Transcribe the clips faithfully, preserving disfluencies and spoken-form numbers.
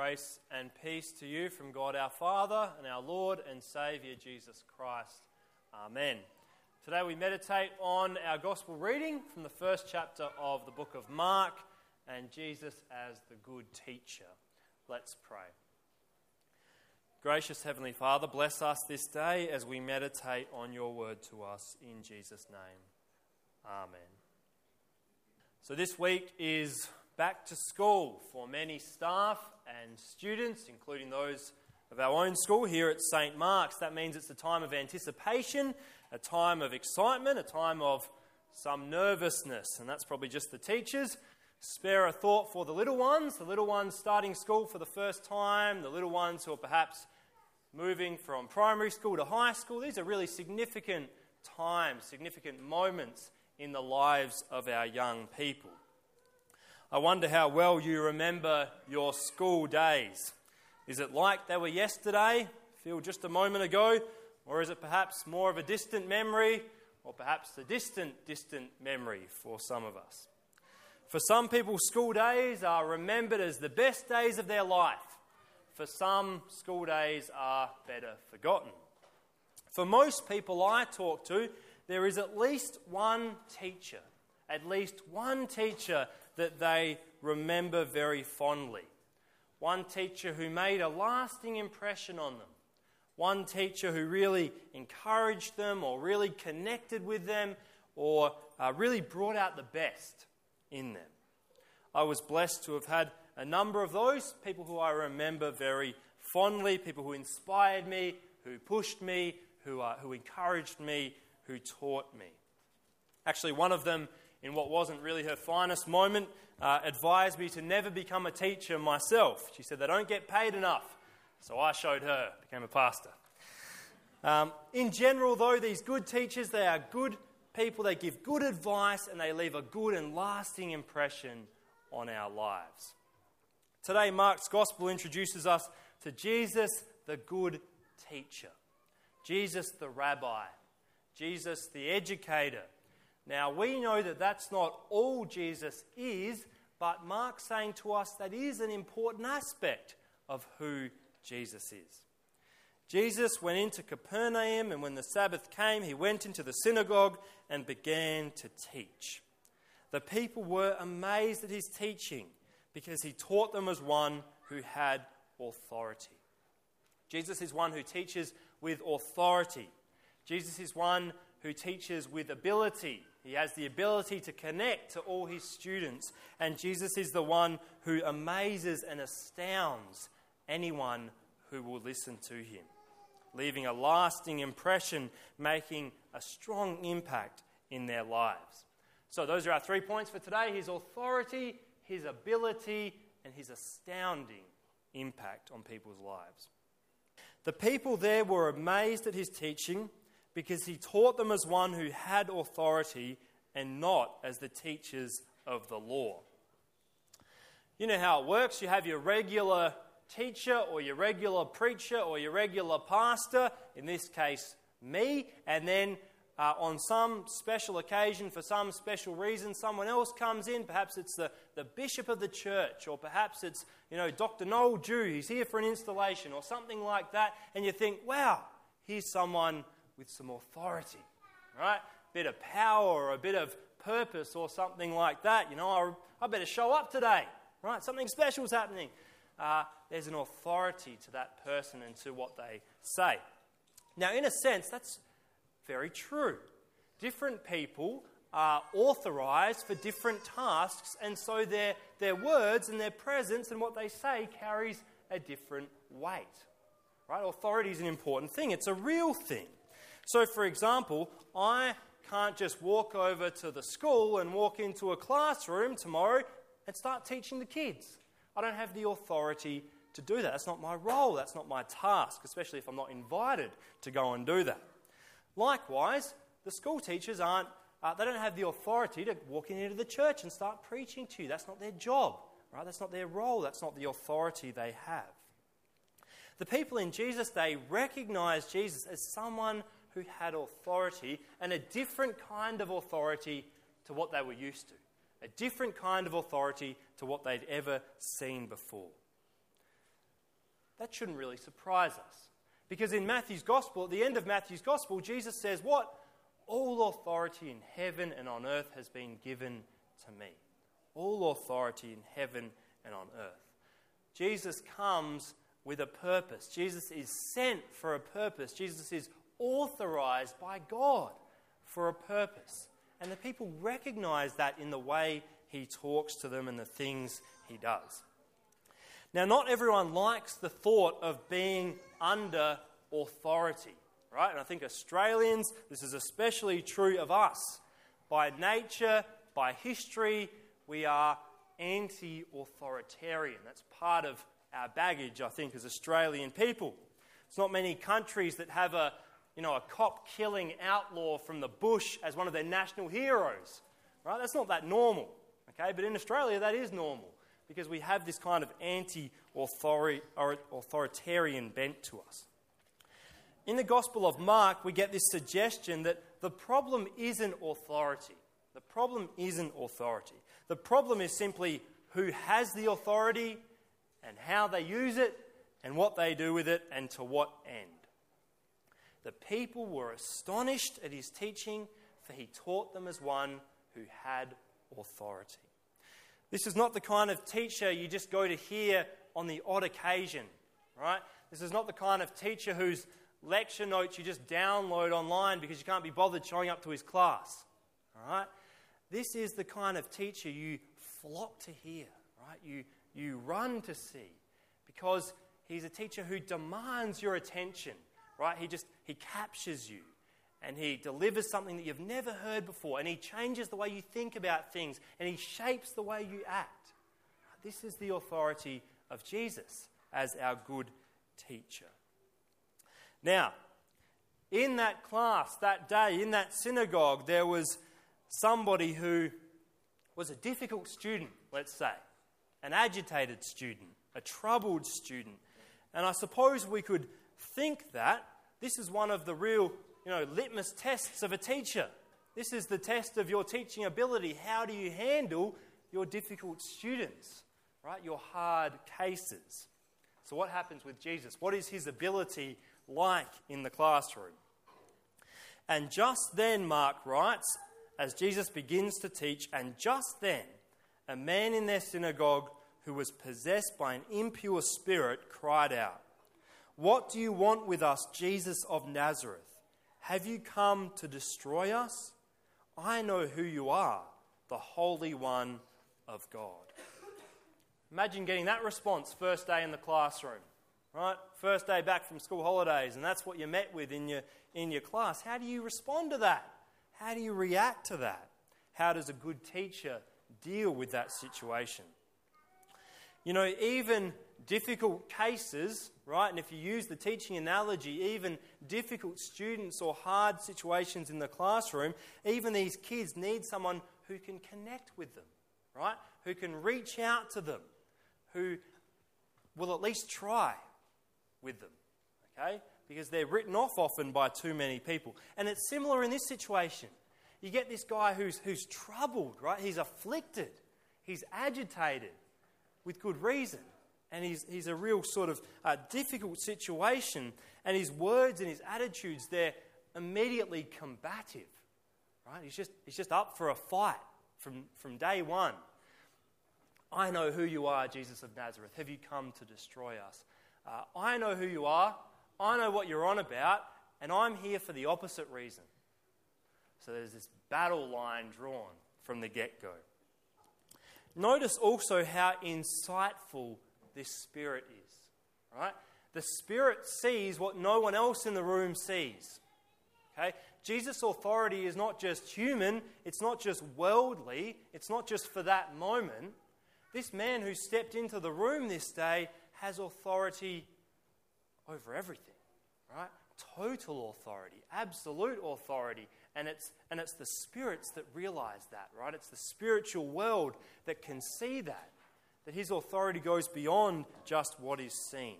Grace and peace to you from God our Father and our Lord and Saviour Jesus Christ. Amen. Today we meditate on our Gospel reading from the first chapter of the book of Mark and Jesus as the good teacher. Let's pray. Gracious Heavenly Father, bless us this day as we meditate on your word to us in Jesus' name. Amen. So this week is back to school for many staff and students, including those of our own school here at Saint Mark's. That means it's a time of anticipation, a time of excitement, a time of some nervousness, and that's probably just the teachers. Spare a thought for the little ones, the little ones starting school for the first time, the little ones who are perhaps moving from primary school to high school. These are really significant times, significant moments in the lives of our young people. I wonder how well you remember your school days. Is it like they were yesterday, feel just a moment ago, or is it perhaps more of a distant memory, or perhaps a distant, distant memory for some of us? For some people, school days are remembered as the best days of their life. For some, school days are better forgotten. For most people I talk to, there is at least one teacher, at least one teacher that they remember very fondly. One teacher who made a lasting impression on them. One teacher who really encouraged them or really connected with them or uh, really brought out the best in them. I was blessed to have had a number of those, people who I remember very fondly, people who inspired me, who pushed me, who, uh, who encouraged me, who taught me. Actually, one of them, in what wasn't really her finest moment, uh, advised me to never become a teacher myself. She said they don't get paid enough. So I showed her, became a pastor. Um, in general, though, these good teachers, they are good people, they give good advice, and they leave a good and lasting impression on our lives. Today, Mark's Gospel introduces us to Jesus, the good teacher. Jesus, the rabbi. Jesus, the educator. Now, we know that that's not all Jesus is, but Mark's saying to us that is an important aspect of who Jesus is. Jesus went into Capernaum, and when the Sabbath came, he went into the synagogue and began to teach. The people were amazed at his teaching because he taught them as one who had authority. Jesus is one who teaches with authority. Jesus is one who teaches with ability. He has the ability to connect to all his students. And Jesus is the one who amazes and astounds anyone who will listen to him, leaving a lasting impression, making a strong impact in their lives. So those are our three points for today: his authority, his ability, and his astounding impact on people's lives. The people there were amazed at his teaching because he taught them as one who had authority and not as the teachers of the law. You know how it works. You have your regular teacher or your regular preacher or your regular pastor, in this case me, and then uh, on some special occasion, for some special reason, someone else comes in. Perhaps it's the, the bishop of the church, or perhaps it's, you know, Doctor Noel Jew, he's here for an installation or something like that, and you think, wow, here's someone with some authority, right? A bit of power or a bit of purpose or something like that. You know, I, I better show up today, right? Something special is happening. Uh, there's an authority to that person and to what they say. Now, in a sense, that's very true. Different people are authorized for different tasks, and so their, their words and their presence and what they say carries a different weight, right? Authority is an important thing. It's a real thing. So, for example, I can't just walk over to the school and walk into a classroom tomorrow and start teaching the kids. I don't have the authority to do that. That's not my role. That's not my task, especially if I'm not invited to go and do that. Likewise, the school teachers aren't, uh, they don't have the authority to walk into the church and start preaching to you. That's not their job, right? That's not their role. That's not the authority they have. The people in Jesus' day recognized Jesus as someone who had authority, and a different kind of authority to what they were used to. A different kind of authority to what they'd ever seen before. that shouldn't really surprise us. Because in Matthew's Gospel, at the end of Matthew's Gospel, Jesus says, what? All authority in heaven and on earth has been given to me. All authority in heaven and on earth. Jesus comes with a purpose. Jesus is sent for a purpose. Jesus is authorized by God for a purpose. And the people recognize that in the way he talks to them and the things he does. Now, not everyone likes the thought of being under authority, right? And I think Australians, this is especially true of us. By nature, by history, we are anti-authoritarian. That's part of our baggage, I think, as Australian people. It's not many countries that have a, you know, a cop-killing outlaw from the bush as one of their national heroes, right? That's not that normal, okay? But in Australia, that is normal because we have this kind of anti-authoritarian bent to us. In the Gospel of Mark, we get this suggestion that the problem isn't authority. The problem isn't authority. The problem is simply who has the authority and how they use it and what they do with it and to what end. The people were astonished at his teaching, for he taught them as one who had authority. This is not the kind of teacher you just go to hear on the odd occasion, right? This is not the kind of teacher whose lecture notes you just download online because you can't be bothered showing up to his class, all right? This is the kind of teacher you flock to hear, right? You, you run to see because he's a teacher who demands your attention, right? He just, he captures you and he delivers something that you've never heard before and he changes the way you think about things and he shapes the way you act. This is the authority of Jesus as our good teacher. Now, in that class, that day, in that synagogue, there was somebody who was a difficult student, let's say, an agitated student, a troubled student. And I suppose we could think that this is one of the real, you know, litmus tests of a teacher. This is the test of your teaching ability. How do you handle your difficult students, right? Your hard cases. So what happens with Jesus? What is his ability like in the classroom? And just then, Mark writes, as Jesus begins to teach, and just then, a man in their synagogue who was possessed by an impure spirit cried out, "What do you want with us, Jesus of Nazareth? Have you come to destroy us? I know who you are, the Holy One of God." Imagine getting that response first day in the classroom, right? First day back from school holidays, and that's what you met with in your, in your class. How do you respond to that? How do you react to that? How does a good teacher deal with that situation? You know, even difficult cases, right, and if you use the teaching analogy, even difficult students or hard situations in the classroom, even these kids need someone who can connect with them, right, who can reach out to them, who will at least try with them, okay, because they're written off often by too many people. And it's similar in this situation. You get this guy who's, who's troubled, right, he's afflicted, he's agitated, with good reason. And he's, he's a real sort of uh, difficult situation. And his words and his attitudes, they're immediately combative. Right? He's just, he's just up for a fight from, from day one. I know who you are, Jesus of Nazareth. Have you come to destroy us? Uh, I know who you are. I know what you're on about. And I'm here for the opposite reason. So there's this battle line drawn from the get-go. Notice also how insightful this Spirit is, right? The Spirit sees what no one else in the room sees, okay? Jesus' authority is not just human, it's not just worldly, it's not just for that moment. This man who stepped into the room this day has authority over everything, right? Total authority, absolute authority. And it's, and it's the spirits that realize that, right? It's the spiritual world that can see that, that his authority goes beyond just what is seen.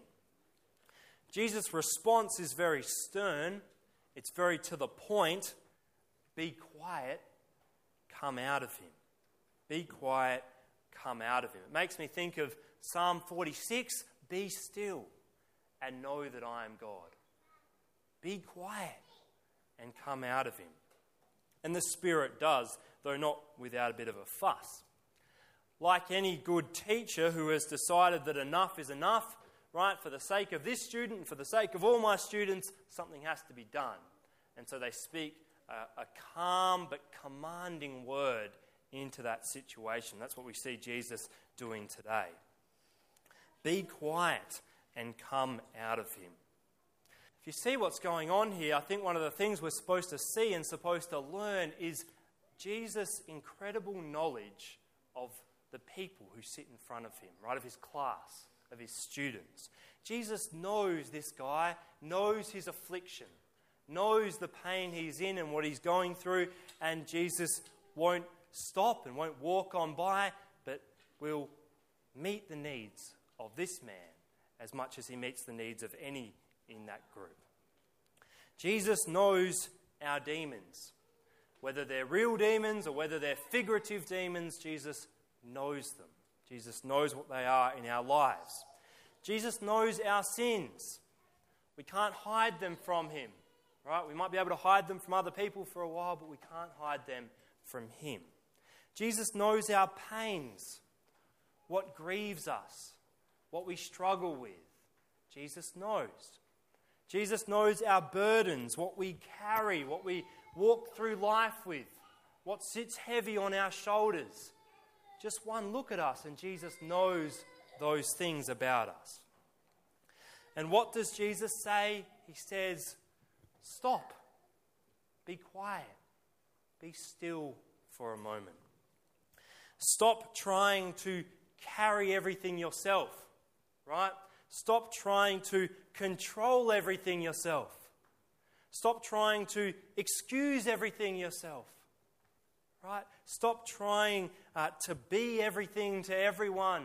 Jesus' response is very stern. It's very to the point. Be quiet, come out of him. Be quiet, come out of him. It makes me think of Psalm forty-six, be still. and know that I am God. Be quiet and come out of him. And the Spirit does, though not without a bit of a fuss. Like any good teacher who has decided that enough is enough, right, for the sake of this student and for the sake of all my students, something has to be done. And so they speak a, a calm but commanding word into that situation. That's what we see Jesus doing today. Be quiet and come out of him. If you see what's going on here, I think one of the things we're supposed to see and supposed to learn is Jesus' incredible knowledge of the people who sit in front of him, right, of his class, of his students. Jesus knows this guy, knows his affliction, knows the pain he's in and what he's going through, and Jesus won't stop and won't walk on by, but will meet the needs of this man as much as he meets the needs of any in that group. Jesus knows our demons. Whether they're real demons or whether they're figurative demons, Jesus knows them. Jesus knows what they are in our lives. Jesus knows our sins. We can't hide them from him, right? We might be able to hide them from other people for a while, but we can't hide them from him. Jesus knows our pains, what grieves us, what we struggle with. Jesus knows. Jesus knows our burdens, what we carry, what we walk through life with, what sits heavy on our shoulders. Just one look at us and Jesus knows those things about us. And what does Jesus say? He says, stop, be quiet, be still for a moment. Stop trying to carry everything yourself, right? Stop trying to control everything yourself. Stop trying to excuse everything yourself, right? Stop trying uh, to be everything to everyone.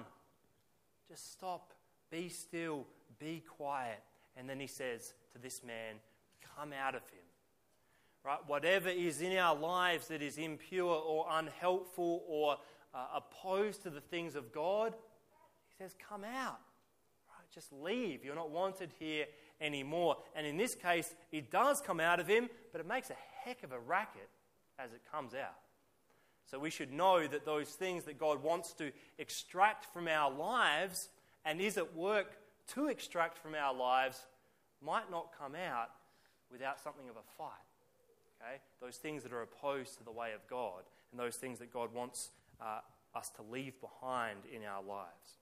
Just stop, be still, be quiet. And then he says to this man, come out of him, right? Whatever is in our lives that is impure or unhelpful or uh, opposed to the things of God, he says, come out. Just leave. You're not wanted here anymore. And in this case, it does come out of him, but it makes a heck of a racket as it comes out. So we should know that those things that God wants to extract from our lives and is at work to extract from our lives might not come out without something of a fight. Okay? Those things that are opposed to the way of God and those things that God wants uh, us to leave behind in our lives.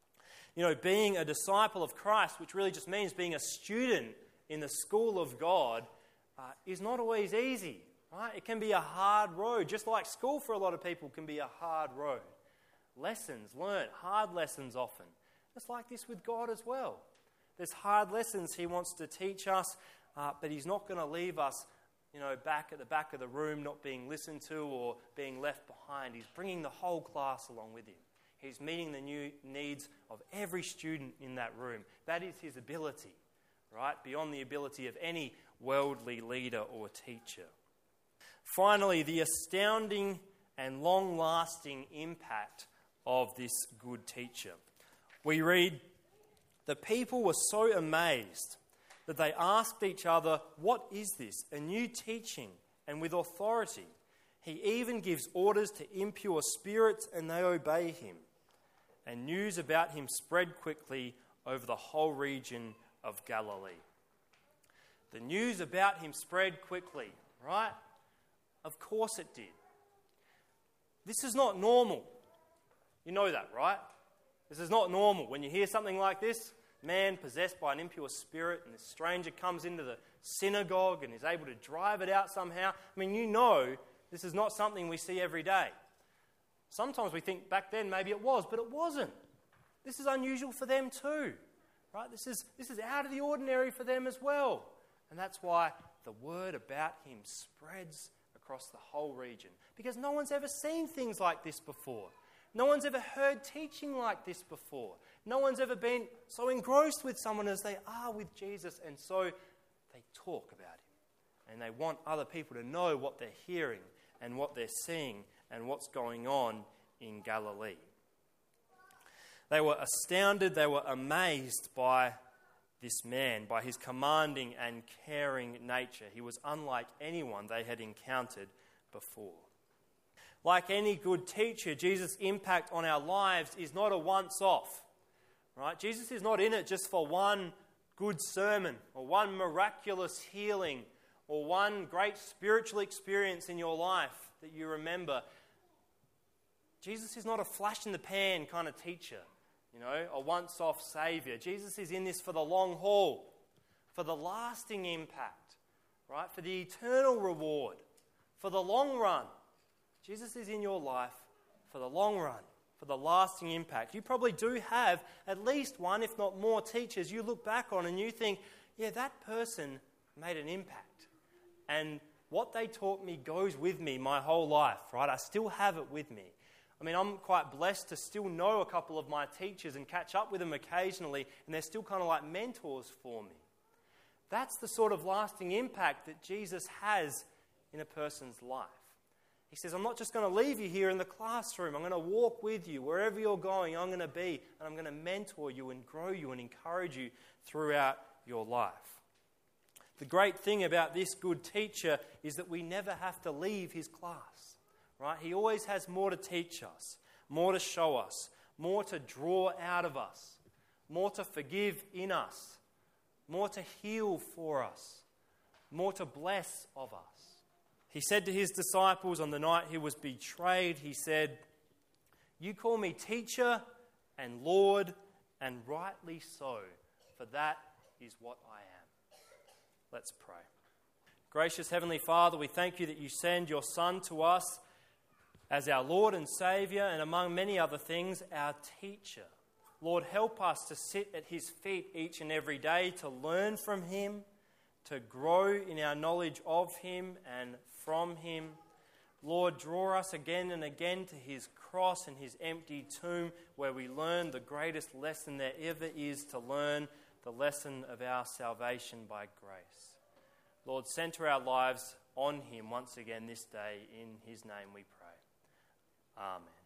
You know, being a disciple of Christ, which really just means being a student in the school of God, uh, is not always easy, right? It can be a hard road, just like school for a lot of people can be a hard road. Lessons learned, hard lessons often. Just like this with God as well. There's hard lessons he wants to teach us, uh, but he's not going to leave us, you know, back at the back of the room, not being listened to or being left behind. He's bringing the whole class along with him. He's meeting the new needs of every student in that room. That is his ability, right? Beyond the ability of any worldly leader or teacher. Finally, the astounding and long-lasting impact of this good teacher. We read, the people were so amazed that they asked each other, what is this? A new teaching and with authority. He even gives orders to impure spirits and they obey him. And news about him spread quickly over the whole region of Galilee. The news about him spread quickly, right? Of course it did. This is not normal. You know that, right? This is not normal. When you hear something like this, man possessed by an impure spirit and this stranger comes into the synagogue and is able to drive it out somehow. I mean, you know this is not something we see every day. Sometimes we think back then maybe it was, but it wasn't. This is unusual for them too, right? This is, this is out of the ordinary for them as well. And that's why the word about him spreads across the whole region. Because no one's ever seen things like this before. No one's ever heard teaching like this before. No one's ever been so engrossed with someone as they are with Jesus. And so they talk about him. And they want other people to know what they're hearing and what they're seeing and what's going on in Galilee. They were astounded, they were amazed by this man by his commanding and caring nature. He was unlike anyone they had encountered before. Like any good teacher, Jesus' impact on our lives is not a once-off. Right? Jesus is not in it just for one good sermon or one miraculous healing or one great spiritual experience in your life that you remember. Jesus is not a flash-in-the-pan kind of teacher, you know, a once-off saviour. Jesus is in this for the long haul, for the lasting impact, right? For the eternal reward, for the long run. Jesus is in your life for the long run, for the lasting impact. You probably do have at least one, if not more, teachers you look back on and you think, yeah, that person made an impact. And what they taught me goes with me my whole life, right? I still have it with me. I mean, I'm quite blessed to still know a couple of my teachers and catch up with them occasionally, and they're still kind of like mentors for me. That's the sort of lasting impact that Jesus has in a person's life. He says, I'm not just going to leave you here in the classroom. I'm going to walk with you. Wherever you're going, I'm going to be, and I'm going to mentor you and grow you and encourage you throughout your life. The great thing about this good teacher is that we never have to leave his class, right? He always has more to teach us, more to show us, more to draw out of us, more to forgive in us, more to heal for us, more to bless of us. He said to his disciples on the night he was betrayed, he said, you call me teacher and Lord, and rightly so, for that is what I am. Let's pray. Gracious Heavenly Father, we thank you that you send your Son to us as our Lord and Saviour, and among many other things, our teacher. Lord, help us to sit at his feet each and every day, to learn from him, to grow in our knowledge of him and from him. Lord, draw us again and again to his cross and his empty tomb, where we learn the greatest lesson there ever is to learn, the lesson of our salvation by grace. Lord, center our lives on him once again this day. In his name we pray. Amen.